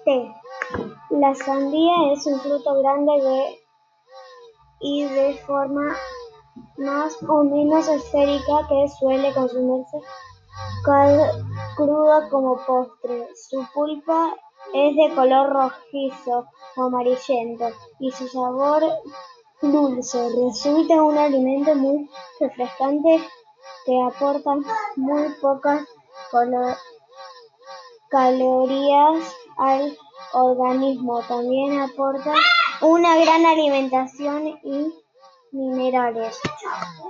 Té. La sandía es un fruto grande y de forma más o menos esférica que suele consumirse crudo como postre. Su pulpa es de color rojizo o amarillento y su sabor dulce. Resulta un alimento muy refrescante que aporta muy pocas calorías al organismo. También aporta una gran alimentación y minerales.